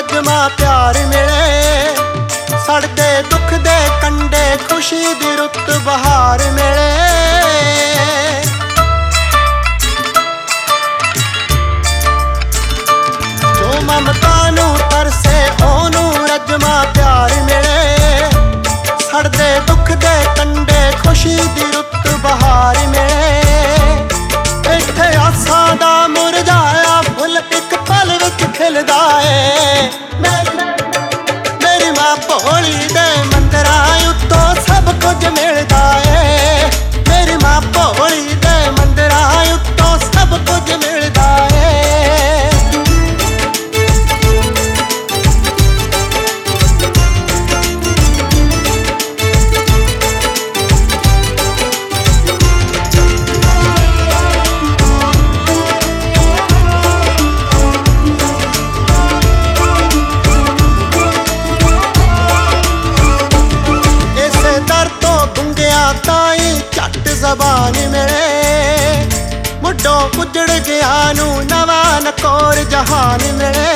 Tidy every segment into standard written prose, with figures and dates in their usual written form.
रजमा प्यार मिले। सड़दे दुख दे कंडे खुशी दी रुत बहार मिले। जो ममता नू तरसे ओनू रजमा प्यार मिले। सड़दे दुख दे कंडे खुशी दी रुत बहार मिले। इत्थे आसां दा मुरझाया फुल एक पल विच खिलदा है। मेरी मां भोली दे मंदिरां उत्तों सब कुछ मिलदा है। मेरी मां भोली दे मंदिरां उत्तों सब कुछ मिलदा है। झट जबान मिले। मुड्डों उजड़ गया नू नवा नकोर जहान मिले।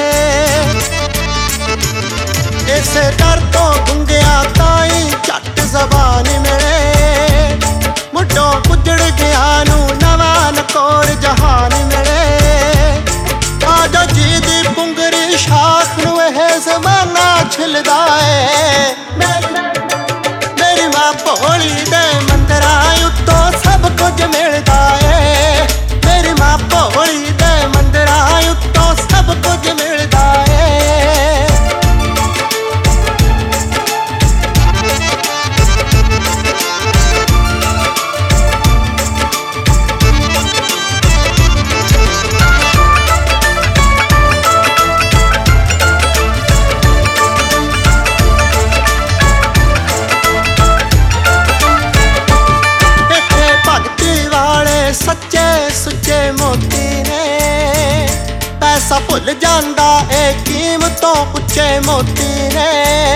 इस डर तो गुंगिया ताई झट जबान मिले। मुड्डों उजड़ गया नू नवा नकोर जहान मिले। आजा जी दी पुंगरी शाख नू यह जमाना छिलदा है। मेरी मां भोली दे मंदिरां उत्तों सब कुछ मिलदा है। मेरी मां भोली दे मंदिरां उत्तों सब कुछ मिलदा है। सच्चे सुच्चे मोती ने पैसा भुल जांदा ए कीमतों उच्चे मोती ने।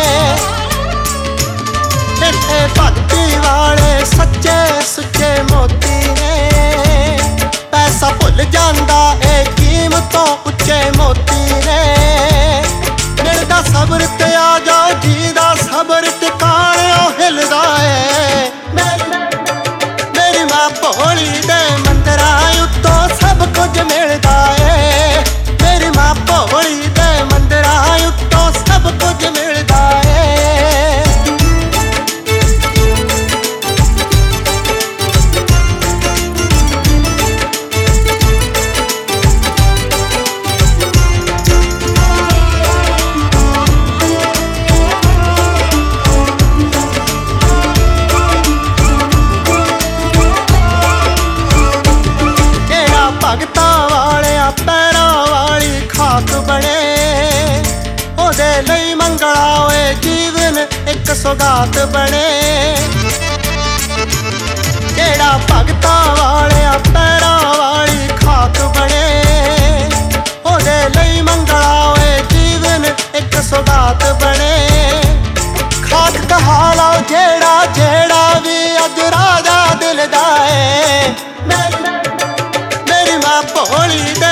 इत्थे भगती वाले सच्चे सुच्चे मोती ने पैसा भुल जांदा ए कीमतों उच्चे मोती ने। मिलदा सबर ते आ जाओ जी दा सबर टिकाणियों हिलदा है। मेरी मां भोली दे मंदिरां उत्तों सब कुछ मिलदा है। मेरी मां भोली दे मंदिरां उत्तों सब कुछ मिलदा है। भगतां वालियां पैरां वाली खाक बने। ओदे लई मंगला होए जीवन एक सौगात बने। जेड़ा भगतां वालियां पैरां वाली खाक बने। ओदे लई मंगला होए जीवन एक सौगात बने। खाक कहा लो जेड़ा जेड़ा भी अज राजा दिल दा है। मेरी मां भोली दे